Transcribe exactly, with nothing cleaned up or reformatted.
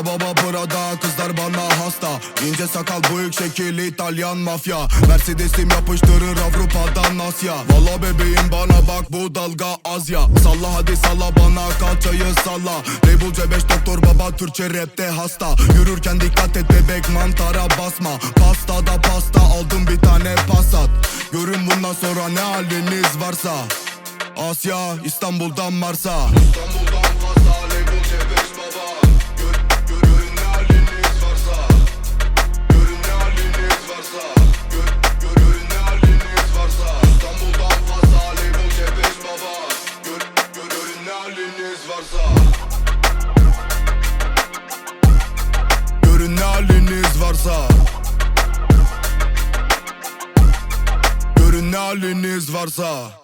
Prada baba Prada, kızlar bana hasta. İnce sakal büyük şekil İtalyan mafya. Mercedes'im yapıştırır Avrupa'dan Asya. Valla bebeğim bana bak bu dalga Azya. Salla hadi salla bana kalçayı salla. Label C beş doktor baba Türkçe rapte hasta. Yürürken dikkat et bebek mantara basma. Pastada pasta aldım bir tane Passat. Görün bundan sonra ne haliniz varsa. Asya İstanbul'dan Mars'a. İstanbul'dan fazla label C beş baba. Gör, gör, görün ne haliniz varsa. Görün ne haliniz varsa. Gör, gör, görün ne haliniz varsa. İstanbul'dan fazla label C beş baba. Gör, gör, görün ne haliniz varsa. Görün ne haliniz varsa. Görün ne haliniz varsa.